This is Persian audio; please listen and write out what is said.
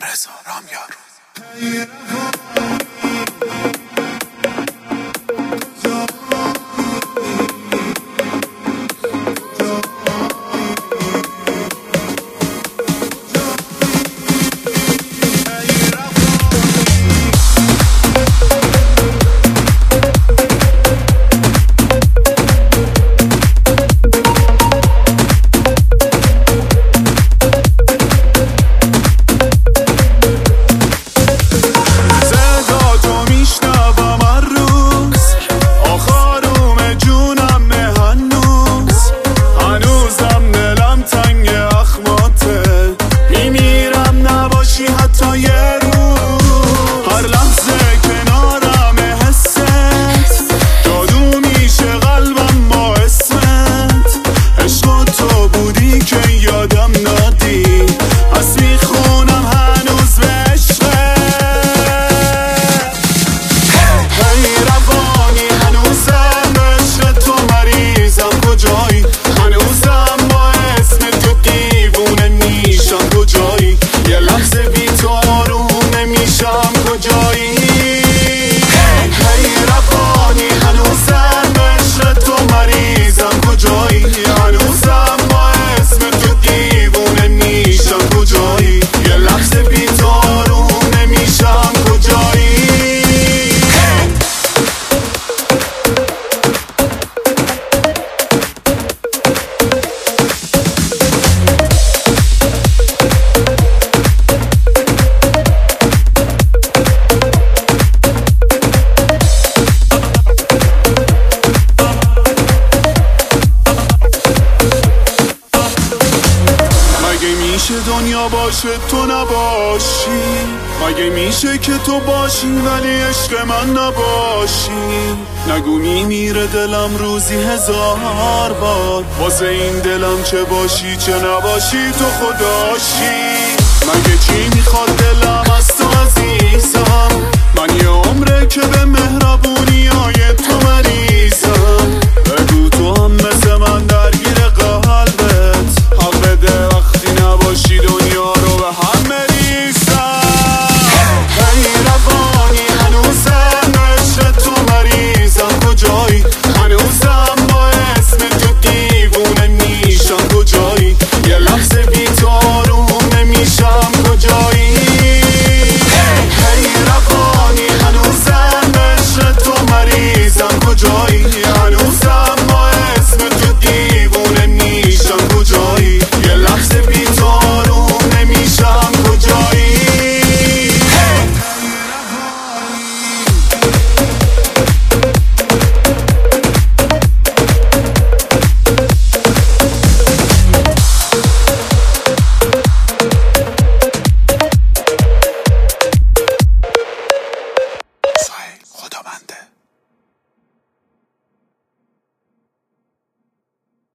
رضا رامیار. دنیا باشه تو نباشی، مگه میشه که تو باشی ولی عشق من نباشی؟ نگو میمیره دلم روزی 1000 بار، واسه این دلم چه باشی چه نباشی تو خداشی. مگه چی میخواد دلم از تو عزیزم؟ من یه عمره که به مهربونی های تو مریضم. بگو تو هم مثل من درگیر قلبت، حق بده وقتی نباشی دنیا رو به هم بریزم. ای روانی هنوزم عشق تو مریضم، کجایی؟ هنوزم با اسم تو دیوونه میشم، کجایی؟ یه لحظه بی تو آروم نمیشم، کجایی؟